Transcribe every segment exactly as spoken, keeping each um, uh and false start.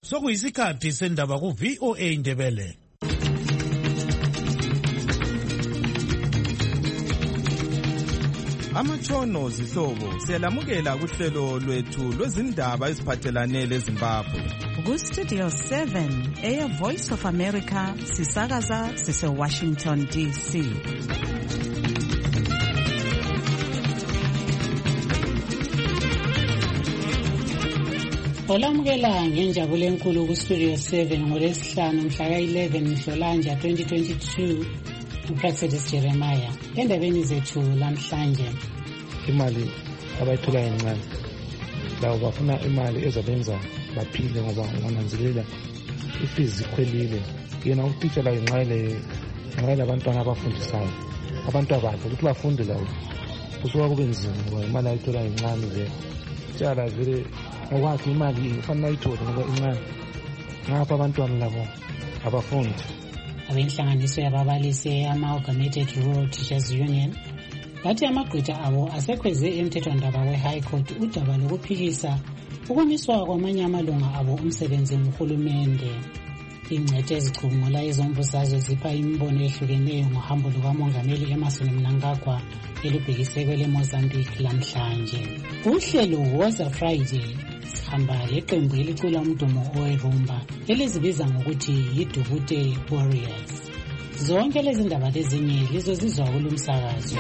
Sokuyisikhathi sendaba ku V O A Ndebele. Amatshono zihlobo siyalamukela kuhlelo lwethu lwezindaba eziphathelane leZimbabwe. Ku Studio seven, Air Voice of America, sisakaza sise Washington D C. Olamukela ngenjabulo enkulu ku Studio seven ngolesihlanu mhla ka eleven Nhlolanja twenty twenty-two. uProfessor Jeremiah endabeni zethu lamhlanje. Imali abayithola encane lawo bafuna imali ezabenza baphile ngoba ngonanzelela ifizi ikhwelile. Yena utitsha la inqayile nqayile abantwana abafundisayo abantu abadla ukuthi bafunde lawo kusuka kube nzima ngoba imali ayithola encane nje tshala vele ngokwakhe imali ifanele ayithole ngoba incane ngapha abantwana labo abafundi. Abenhlanganiso yababalisi ama-Amalgamated Rural Teachers Union bathi amagqwetha abo asekhweze emthethwandaba we-High Court udaba lokuphikisa ukumiswa kwamanye amalunga abo umsebenzi nguhulumende. Ingcethe ezicubungula ezombusazwe zipha imibono ehlukeneyo ngohambo lukamongameli Emmerson Mnangagwa elubhekise kwele Mozambique lamhlanje. Uhlelo Woza Friday sihamba leqembu elicula umdumo owerumba elizibiza ngokuthi yiDubute Warriors. Zonke lezi ndaba lezinye lizozizwa kulumsakazo.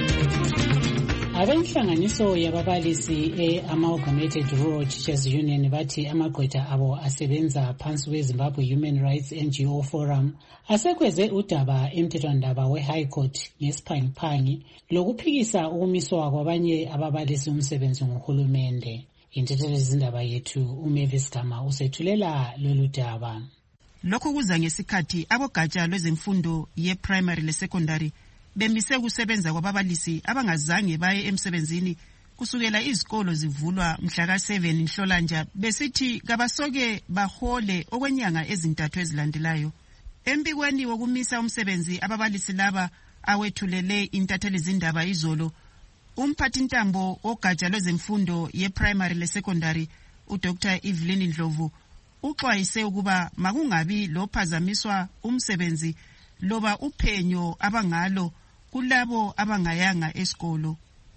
Abenhlanganiso yababalisi e-Amalgamated Rural Teachers Union bathi amagqwetha abo asebenza phansi kweZimbabwe Human Rights N G O Forum asekhweze udaba emthethwandaba we-High Court ngesiphangiphangi lokuphikisa ukumiswa kwabanye ababalisi umsebenzi nguhulumende. Intethelo zindaba yethu uMavis Gama usethulela lolu daba. Lokho kuza ngesikhathi abogatsha lwezemfundo ye-primary le-secondary bemise kusebenza kwababalisi abangazange baye emsebenzini kusukela izikolo zivulwa mhla ka seven Nhlolanja besithi kabasoke bahole okwenyanga ezintathu ezilandelayo. Empikweni wokumisa umsebenzi ababalisi laba awethulele intatheli zindaba izolo, umphathintambo ogatsha lwezemfundo ye-primary le-secondary uDr Evelyn Ndlovu uxwayise ukuba makungabi lophazamiswa umsebenzi loba uphenyo abangalo kulabo abangayanga esikolo.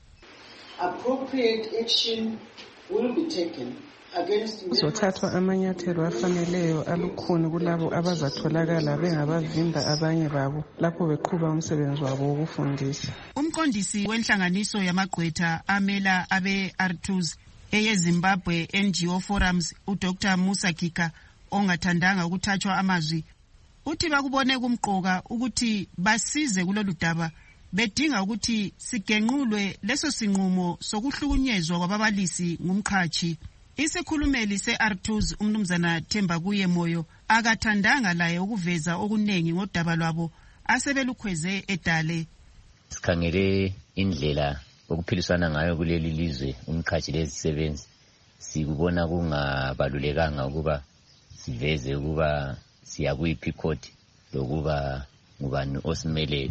Appropriate action will be taken against kuzothathwa amanyathelo afaneleyo alukhuni kulabo abazatholakala bengabavimba abanye babo lapho beqhuba umsebenzi wabo wokufundisa. Umqondisi wenhlanganiso yamagqwetha amela abe-R twos eyeZimbabwe N G O Forums uDr Musa Kika ongathandanga ukuthathwa amazwi uthi bakubone kumqoka ukuthi basize kulolu daba bedinga ukuthi sigenqulwe leso sinqumo sokuhlukunyezwa kwababalisi ngumqhathi. Isikhulumeli se-R twos umnumzana Themba kuye Moyo akathandanga laye ukuveza okunengi ngodaba lwabo asebelukhweze edale. Sikhangele indlela okuphilisana ngayo kuleli lizwe umqhathi lezisebenzi sikubona kungabalulekanga ukuba siveze ukuba siyakuyiphi court lokuba ngubani osimelele.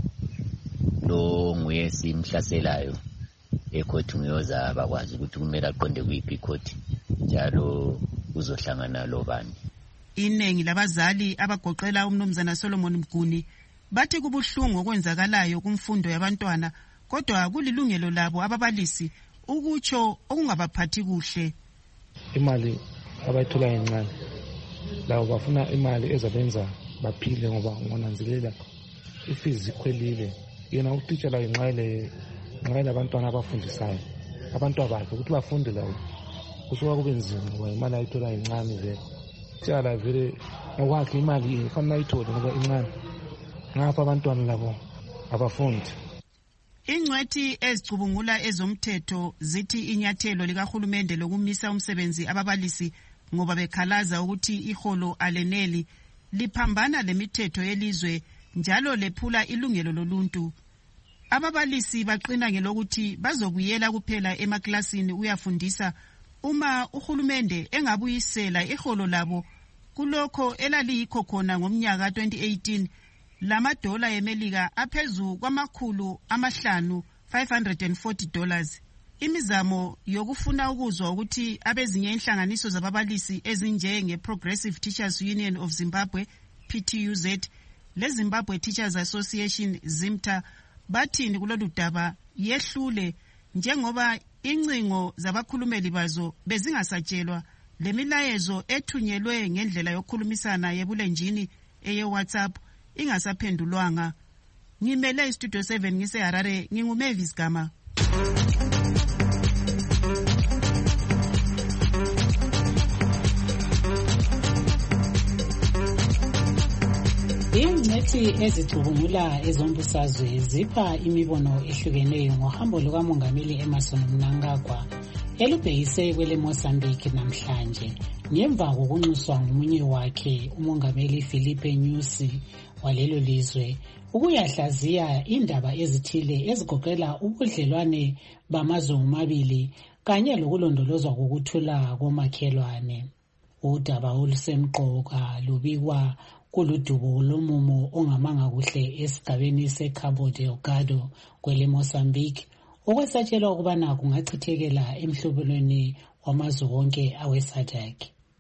Lo nguye simhlaselayo ecourt ngiyoza bakwazi ukuthi kumele aqonde kuyiphi court njalo uzohlangana lobani. Inengi labazali abagoqela umnumzana Solomon Mguni bathi kubuhlungu okwenzakalayo kumfundo yabantwana kodwa kulilungelo labo ababalisi ukutsho okungabaphathi kuhle. Imali abayithola encane lawo bafuna imali ezabenza baphile ngoba ngonanzelela ifizi ikhwelile. Yena utitsha la inqayile nqayile abantwana abafundisayo abantu abadla ukuthi bafunde lawo kusuka kube nzima ngoba imali ayithola encane vele. Tshala vele ngokwakhe imali ifanele ayithole ngoba incane ngapha abantwana labo abafundi. Ingcwethi ezicubungula ezomthetho zithi inyathelo likahulumende lokumisa umsebenzi ababalisi ngoba bekhalaza ukuthi iholo aleneli liphambana lemithetho yelizwe njalo lephula ilungelo loluntu. Ababalisi baqina ngelokuthi bazobuyela kuphela emaklasini uyafundisa uma uhulumende engabuyisela iholo labo kulokho elaliyikho khona ngomnyaka twenty eighteen lamadola eMelika aphezu kwamakhulu amahlanu five hundred forty dollars. imizamo yokufuna ukuzwa ukuthi abezinye inhlanganiso zababalisi ezinjenge Progressive Teachers Union of Zimbabwe P T U Z le Zimbabwe Teachers Association ZIMTA bathini kulolu daba yehlule njengoba incingo zabakhulumeli bazo bezingasatshelwa lemilayezo ethunyelwe ngendlela yokukhulumisana yebulenjini eye WhatsApp ingasaphendulwanga. Ngimele istudio seven ngise Harare, nginguMavis Gama. Ingcethi ezicubungula ezombusazwe zipha imibono ehlukeneyo ngohambo lukamongameli Emmerson Mnangagwa elubhekise kwele Mozambique namhlanje ngemva kokunxuswa ngomunye wakhe umongameli Filipe Nyusi walelo lizwe ukuyahlaziya indaba ezithile ezigoqela ubudlelwane bamazwe omabili kanye lokulondolozwa kokuthula komakhelwane. Udaba olusemqoka lubikwa kuludubo lomumo ongamanga kuhle esigabeni seCabo Delgado kwele Mozambique okwesatshelwa ukubana kungachithekela emhlobelweni wamazwe wonke awe-SADC.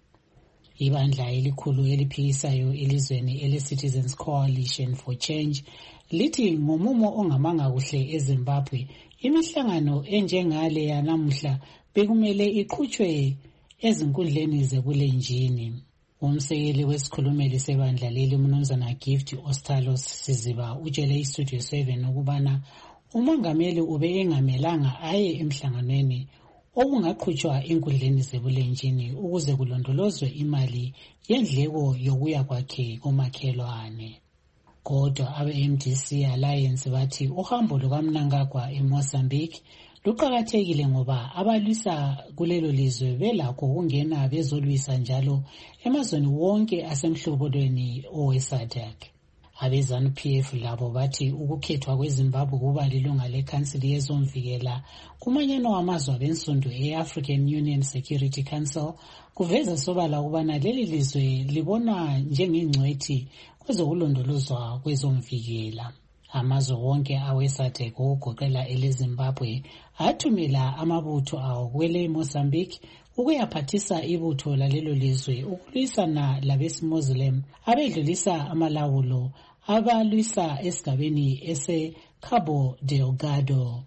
Ibandla elikhulu eliphikisayo elizweni ele-Citizens Coalition for Change lithi ngomumo ongamanga kuhle eZimbabwe imihlangano enjengale yanamuhla bekumele iqhutshwe ezinkundleni zebulenjini. Umsekeli wesikhulumeli sebandla leli uMnumzana Gift Ostalos Siziba utshele iStudio seven ukubana umongameli ube engamelanga aye emhlanganweni okungaqhutshwa enkundleni zebulenjini ukuze kulondolozwe imali yendleko yokuya kwakhe komakhelwane. Kodwa abe-M D C Alliance bathi uhambo lukaMnangagwa eMozambique luqakathekile ngoba abalwisa kulelo lizwe belakho ukungena bezolwisa njalo emazweni wonke asemhlobelweni owe-SADC. Abezanu P F labo bathi ukukhethwa kweZimbabwe kuba lilunga lekhansili yezomvikela kumanyano wamazwe abensundu e-African Union Security Council kuveza sobala ukubana leli lizwe libonwa njengengcwethi kwezokulondolozwa kwezomvikela. Amazwe wonke awe-SADC okugoqela eleZimbabwe athumela amabutho awo kwele Mozambique ukuyaphathisa ibutho lalelo lizwe ukulwisana labesimuslim abedlulisa amalawulo abalwisa esigabeni ese-Cabo Delgado.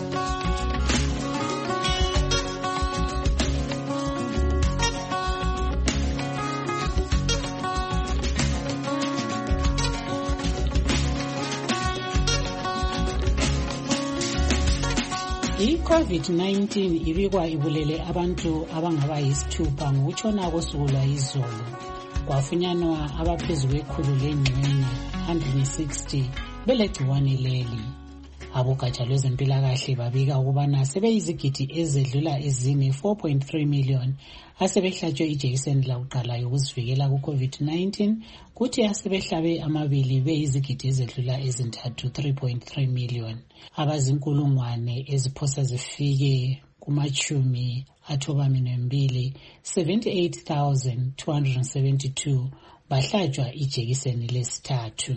I-COVID nineteen ibikwa ibulele abantu abangaba yisithupha ngokutshona kosuku lwayizolo. Kwafunyanwa abaphezu kwekhulu lengxenye one hundred sixty belegciwane leli. Abogatsha lwezempilakahle babika ukubana sebeyizigidi ezedlula ezine four point three million asebehlatshwe ijekiseni lakuqala yokuzivikela ku-COVID nineteen kuthi asebehlabe amabili beyizigidi ezedlula ezintathu three point three million. Abazinkulungwane eziphosa zifike kumachumi athobami nembili seventy-eight thousand two hundred seventy-two bahlatshwa ijekiseni lesithathu.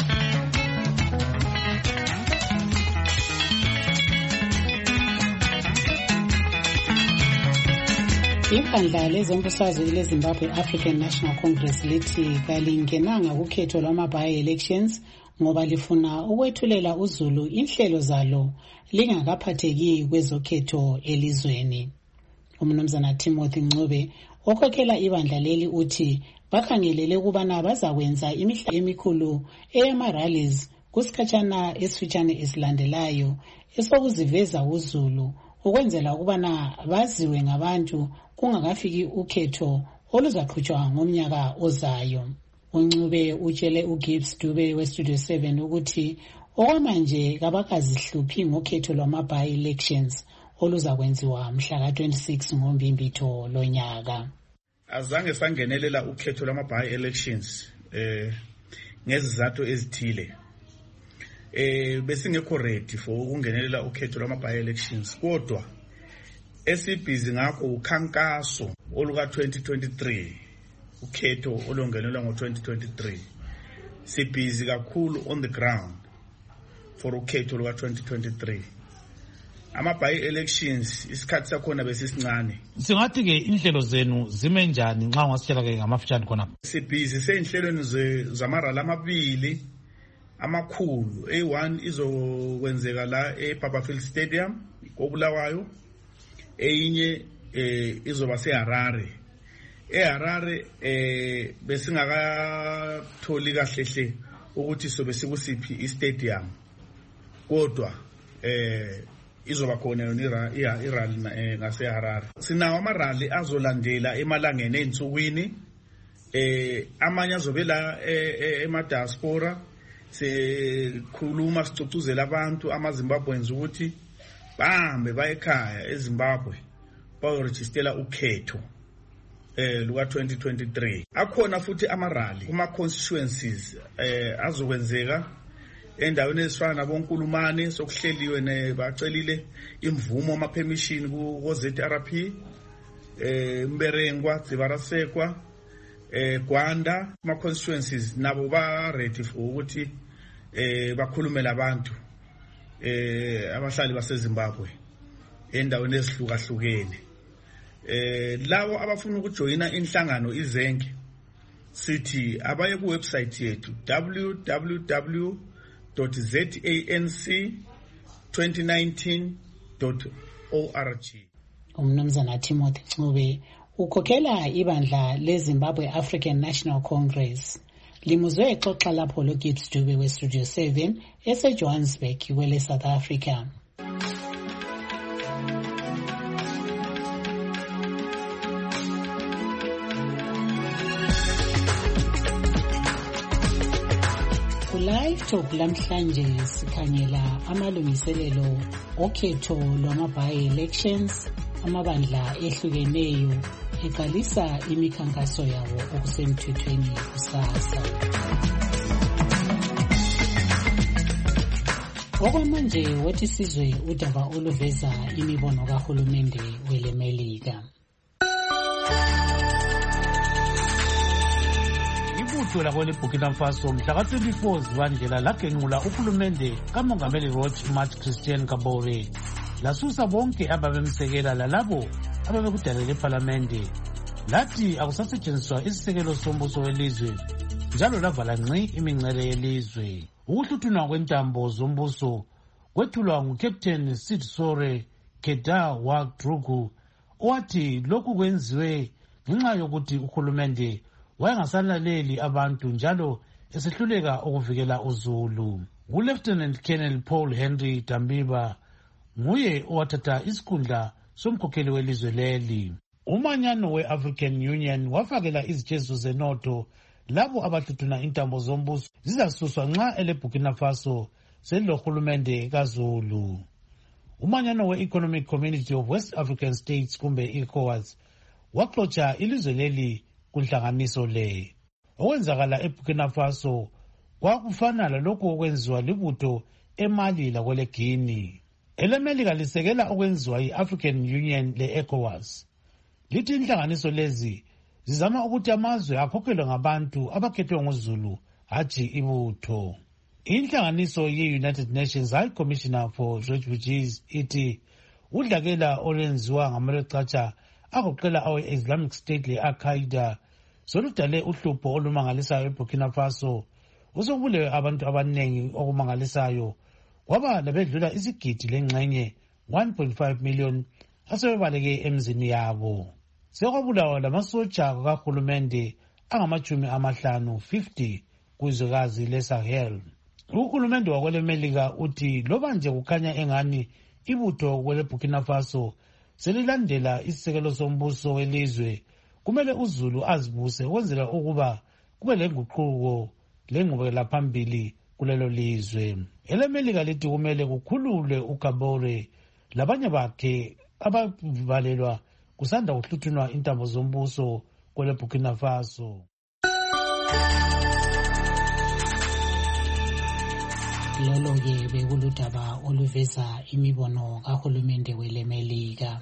Ibandla lezombusazwe leZimbabwe African National Congress lithi kalingenanga kukhetho lwama-by-elections ngoba lifuna ukwethulela uzulu inhlelo zalo lingakaphatheki kwezokhetho elizweni. Umnumzana Timothy Ncube okhokhela ibandla leli uthi bakhangelele ukubana bazakwenza imihlangano emikhulu eyama-rallies kusikhatshana esifitshane esilandelayo esokuziveza uzulu ukwenzela ukubana baziwe ngabantu kungakafiki ukhetho oluzaqhutshwa ngomnyaka ozayo. Uncube utshele uGibbs Dube weStudio seven ukuthi okwamanje kabakazihluphi ngokhetho lwama-by-elections oluzakwenziwa mhla ka twenty-six ngoMbimbitho lonyaka. Azange sangenelela ukhetho lwama-by-elections eh ngezizathu ezithile. Eh besingekho ready for ukungenelela ukhetho lwama-by-elections kodwa esibhizi ngakho ukhankaso oluka twenty twenty-three ukhetho olongenelwa ngo twenty twenty-three sibhizi kakhulu on the ground for ukhetho luka twenty twenty-three. ama-by-elections isikhathi sakhona besisincane. Singathi-ke inhlelo zenu zime njani nxa ungasitshela-ke ngamafitshane khonapho? Sibhizi sey'nhlelweni zamarali amabili amakhulu. A one izokwenzeka la eBarberfield Stadium koBulawayo, eyinye eh izoba seHarare. eHarare eh besingakatholi kahlehle ukuthi sobe sikusiphi istadium, kodwa eh izoba khona yona irali ngaseHarare. Sinawo amarali azolandela emalangeni ensukwini, eh amanye azobe la ema-diaspora. Sikhuluma sicocuzela abantu amaZimbabweans ukuthi bahambe baye ekhaya eZimbabwe bayorejistela ukhetho eh luka twenty twenty-three. Akhona futhi amarali kuma constituencies eh azokwenzeka endaweni ezifana naboNkulumane sokuhleliwe ne bacelile imvumo ama permission ku Z R P, eh Mberengwa, Dzivarasekwa, eh Gwanda. Kuma constituencies nabo ba ready for ukuthi eh bakhulumela abantu eh abahlali baseZimbabwe endaweni ezihlukahlukene. Eh lawo abafuna ukujoyina inhlangano izenke sithi abaye ku website yethu w w w dot zanc twenty nineteen dot org. Umnumzana Timothy Ncube ukhokhela ibandla leZimbabwe African National Congress limuzwe exoxa lapho loGibbs Dube we Studio seven eseJohannesburg kwele South Africa. Live Talk lamhlanje sikhangela amalungiselelo okhetho lwama-by-elections amabandla ehlukeneyo eqalisa imikhankaso yabo okusemthethweni kusasa. Okwamanje wethi sizwe udaba oluveza imibono kahulumende welemelika. Ibutho lakwele Burkina Faso mhla ka twenty-four zibandlela lagenqula uhulumende kamongameli Roch Marc Christian Kabore lasusa bonke ababemsekela lalabo ababekudalele eParliamente, lathi akusasetshenziswa isisekelo sombuso welizwe njalo lavala ngci imincele yelizwe. Ukuhluthunwa kwentambo zombuso kwethulwa nguCaptain Sidsore Keda Wadrugu owathi lokhu kwenziwe ngenxa yokuthi uhulumende wayengasalaleli abantu njalo esehluleka ukuvikela uZulu. uLieutenant Colonel Paul Henry Dambiba nguye owathatha isikhundla somkhokheli welizwe leli. Umanyano we-African Union wafakela izijeziso zenotho labo abahluthuna intambo zombuso zizasuswa nxa ele Burkina Faso selilohulumende kaZulu. Umanyano we-Economic Community of West African States kumbe ECOWAS waxotsha ilizwe leli kunhlanganiso le. Okwenzakala eBurkina Faso kwakufana lalokho okwenziwa libutho eMali lakwele Guinea. Elemelika lisekela okwenziwa yi-African Union le-ECOWAS. Lithi inhlanganiso lezi zizama ukuthi amazwe akhokhelwe ngabantu abakhethwe nguZulu hatshi ibutho. Inhlanganiso ye-United Nations High Commissioner for Refugees ithi udlakela olwenziwa ngamarecatsha agoqela awe-Islamic State le-Al-Qaeda soludale uhlupho olumangalisayo eBurkina Faso. Usokubulewe abantu abanengi okumangalisayo kwaba labedlula isigidi lengxenye one point five million asebebaleke emzini yabo. Sekwabulawa lamasotsha kahulumende angamachumi amahlanu fifty kwizwekazi leSahel. Uhulumende wakwelemelika uthi loba nje kukhanya engani ibutho kwele Burkina Faso selilandela isisekelo sombuso welizwe, kumele uZulu azibuse ukwenzela ukuba kube lenguquko lengqubekela phambili kulelo lizwe. Elemelika lithi kumele kukhululwe uKabore labanye bakhe abavalelwa kusanda kuhluthunwa intambo zombuso kwele Burkina Faso. Lolo-ke bekuludaba oluveza imibono kahulumende welemelika.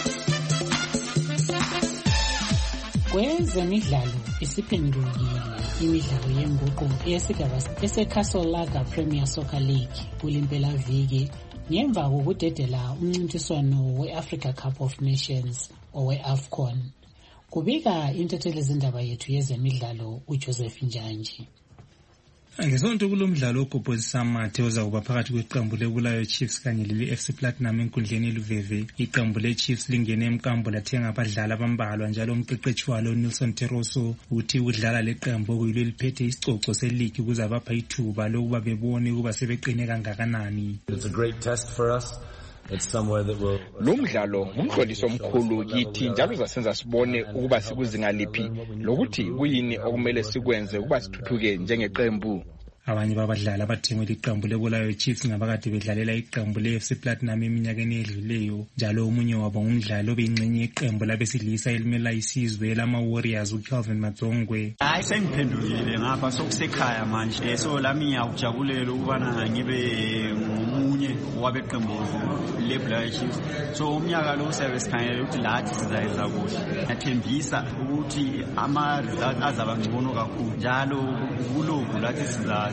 Kwezemidlalo isiphendukile. imidlalo yenguqu yesigaba ese-Castle Lager Premier Soccer League kulimpelaviki ngemva kokudedela umncintiswano we-Africa Cup of Nations owe-AFCON. Kubika intatheli zindaba yethu yezemidlalo uJoseph Njanji. Ngesonto kulomdlalo ogobhozisa amathe ozakuba phakathi kweqembu leBulawayo Chiefs kanye leli-F C Platinum enkundleni eLuveve. Iqembu le-Chiefs lingene emkambo lathenga abadlali abambalwa njalo umqeqeshi walo Nelson Teroso uthi ukudlala leqembu okuyilo eliphethe isicoco seligi kuzabapha ithuba lokuba bebone ukuba sebeqine kangakanani. It's a great test for us. It's somewhere that will lo mdlalo umhloliso omkhulu kithi njalo uzasenza sibone ukuba sikuzinga liphi lokuthi kuyini okumele sikwenze ukuba sithuthuke njengeqembu. Abanye babadlali abathengwe liqembu leBulawayo Chiefs ngabakade bedlalela iqembu le-F C Platinum eminyakeni edluleyo njalo omunye wabo ngumdlali obeyingxenye yeqembu labesilisa elimela isizwe lama-Warriors uCalvin Madzongwe. Hayi sengiphendukile ngapha sokusekhaya manje so lami ngiyakujabulela ukubana ngibe ngomunye wabeqembu leBulawayo Chiefs. So umnyaka lo usabe sikhangele ukuthi lathi sizayenza kuhle. Nathembisa ukuthi ama-results azaba ngcono kakhulu njalo kulokhu lathi siza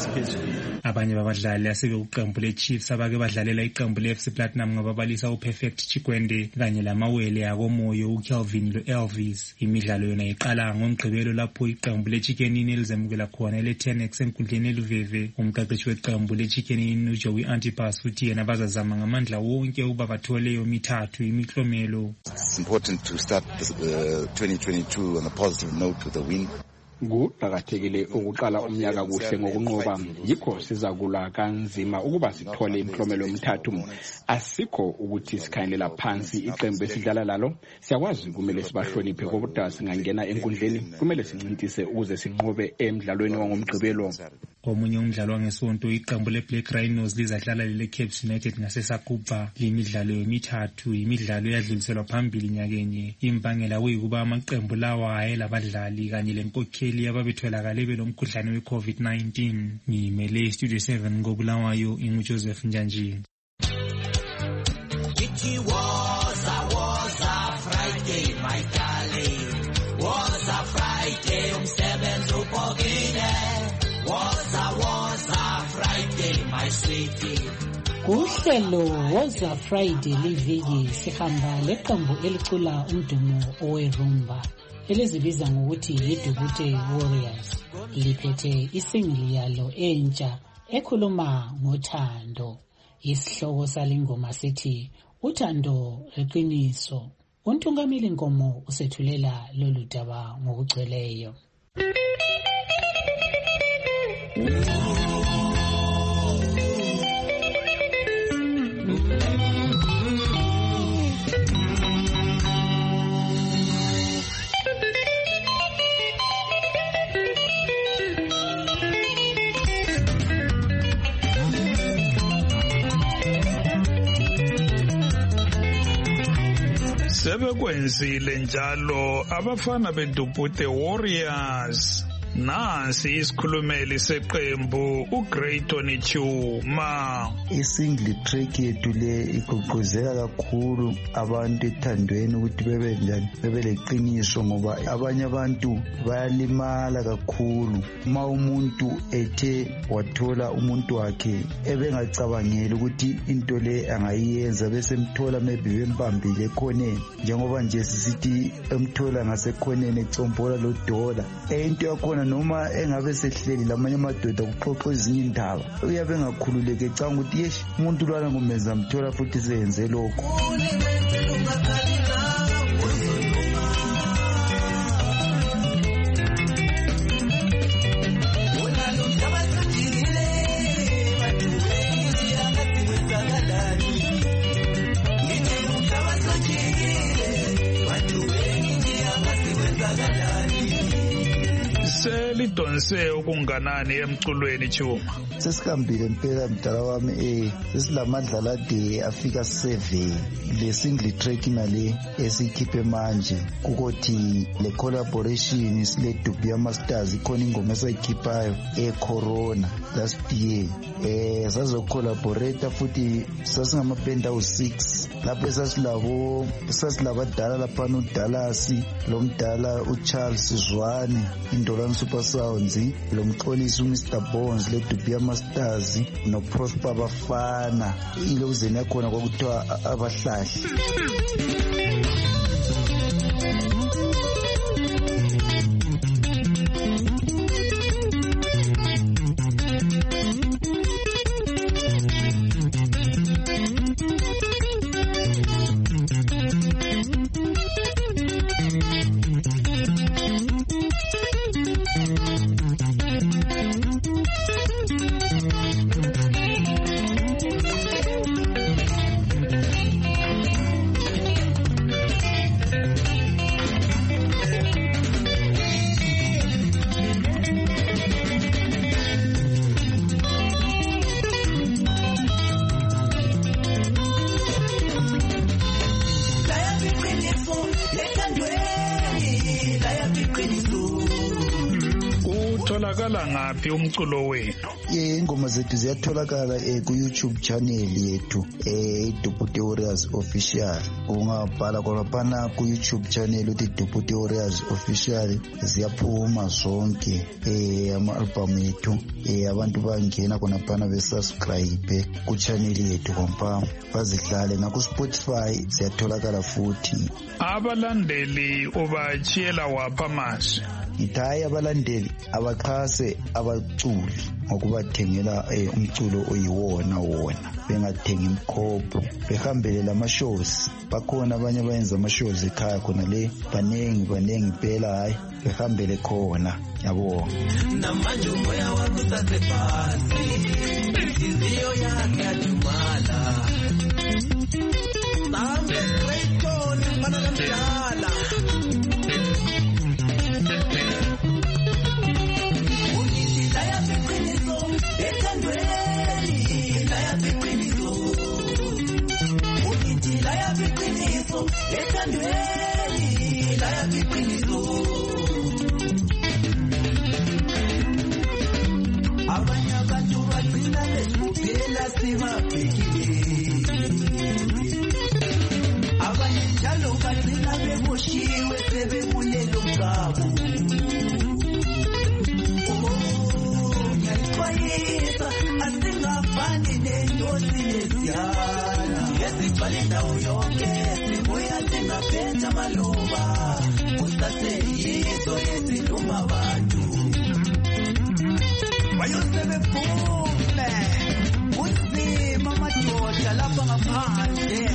abanye babadlali asebekuqembu le-Chiefs abake badlalela iqembu le-F C Platinum ngababalisa uPerfect Chikwende kanye lamawele akomoyo uCalvin lo-Elvis. Imidlalo yona iqala ngoMgqibelo lapho iqembu le-Chicken Inn elizemukela khona le-Tenex enkundleni eLuveve. Umqeqeshi weqembu le-Chicken Inn uJoey Antipas uthi yena bazazama ngamandla wonke ukuba bathole leyo mithathu imiklomelo. It's important to start the uh, twenty twenty-two on a positive note with a win. Kuqakathekile ukuqala umnyaka kuhle ngokunqoba yikho sizakula kanzima ukuba sithole imklomelo emithathu. Asikho ukuthi sikhangelela phansi iqembu esidlala lalo, siyakwazi kumele sibahloniphe kodwa singangena enkundleni kumele sincintise ukuze sinqobe emidlalweni wangomgqibelo. Komunye umdlalo wangesonto iqembu le-Black Rhinos lizadlala lele-Caps United ngaseSakuba. Imidlalo emithathu imidlalo eyadluliselwa phambili nyakenye. Imbangela kuyikuba amaqembu lawa ayelabadlali kanye lenkokheli ababetholakale belomkhuhlane we-COVID nineteen. Ngimele Studio seven ngoBulawayo inguJoseph Njanji. It was a was a Friday, my darling. Was a Friday, umsebenzi upokile. Was a was a Friday, my sweetie. Kuhlelo was a Friday liviki sihamba leqembu elicula umdumo owerumba elizibiza ngokuthi yiDubute Warriors. Liphethe isingili yalo entsha ekhuluma ngothando. Isihloko salingoma sithi uthando leqiniso. Untungameli Nkomo usethulela lolu daba ngokugcweleyo. Sebekwenzile njalo abafana beDubute Warriors. Nansi isikhulumeli seqembu uGrayton Chuma. Isingli track yethu le igqugquzela kakhulu abantu ethandweni ukuthi bebe njani bebe leqiniso ngoba abanye abantu bayalimala kakhulu uma umuntu ethe wathola umuntu wakhe ebengacabangeli ukuthi into le angayenza bese mthola maybe bembambile ekhoneni njengoba nje sisithi emthola ngasekhoneni ecombola lo dola into yakhona noma engabe sehleli lamanye amadoda kuxoxa ezinye indaba uyabe engakhululeke ecanga ukuthi yesh umuntu lwana ngumenza mthola futhi seyenze lokho. Selidonse okunganani emculweni Chuma? Sesihambile impela mdala wami eh sesilamadlala ade afika seven le single track imali esikhiphe manje ukuthi le collaboration sile Dubia Masters ikhona ingoma esayikhiphayo e Corona last year eh sazo collaborate futhi sasingamaband awu six lapho sasilabo sasilabadala lapha no Dallas lo mdala uCharles Zwane Indolani Super Sounds lo mxolisi uMr Bones le Dubia Masters no Prosper Bafana ilozeni yakhona kwakuthiwa abahlahli. Utholakala ngaphi umculo wenu? Yeah, ingoma zethu ziyatholakala eh ku YouTube channel yethu eh Dubute Warriors Official. Ungabhala khona ku YouTube channel uthi Dubute Warriors Official ziyaphuma zonke eh ama album ethu eh abantu bangena khona phana be subscribe ku channel yethu kompa bazidlale na ku Spotify ziyatholakala futhi. Abalandeli ubachiyela wapha manje? Ngithayi abalandeli abaxhase abaculi ngokubathengela umculo oyiwona wona bengathenga imkhopho behambele lama shows bakhona abanye abayenza ama shows ekhaya khona le banengi banengi phela hayi behambele khona yabo namanje umoya wakho usasephansi inhliziyo yakhe yajumala sambe Clayton mfana kamdala ethandweni la yabiqiniso abanye abantu bagcina besibhela sibabhekile abanye njalo bagcina bemoshiwe sebebulelo mgabo ngiyayixwayisa asingafani nenyosi nesiyana esibhale ndawo yonke sibuya singaphetha amaloba kusaseyizo esiluma abantu bayosebephume kunzima amadoda lapha ngaphandle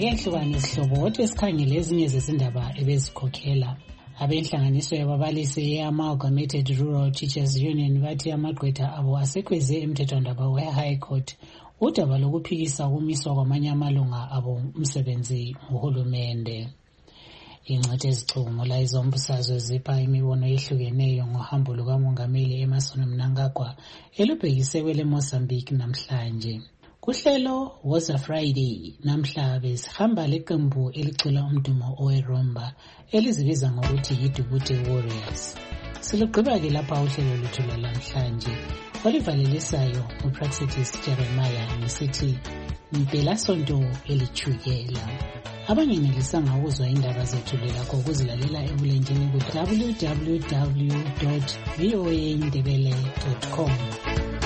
ngehlukane isihlobo kodwa esikhangele ezinye zezindaba ebezikhokhela. Abenhlanganiso yababalisi ye-Amalgamated Rural Teachers Union bathi amagqwetha abo asekweze emthethwandaba we-High Court udaba lokuphikisa ukumiswa kwamanye amalunga abo umsebenzi nguhulumende. Ingcithe ezicubungula izombusazwe zipha imibono ehlukeneyo ngohambo lukamongameli Emmerson Mnangagwa elubhekise kwele Mozambique namhlanje. Kuhlelo Woza Friday namhla besihamba leqembu elicula umdumo oweRhumba elizibiza ngokuthi yiDubute Warriors. Siluqhiba-ke lapha uhlelo lwethu lwalamhlanje olivalelisayo uPraxitis Jeremiah ngisithi mpelasonto elithukela. Abangenelisanga ukuzwa indaba zethu lelakho ukuzilalela ebulenjini ku w w w dot voa ndebele dot com.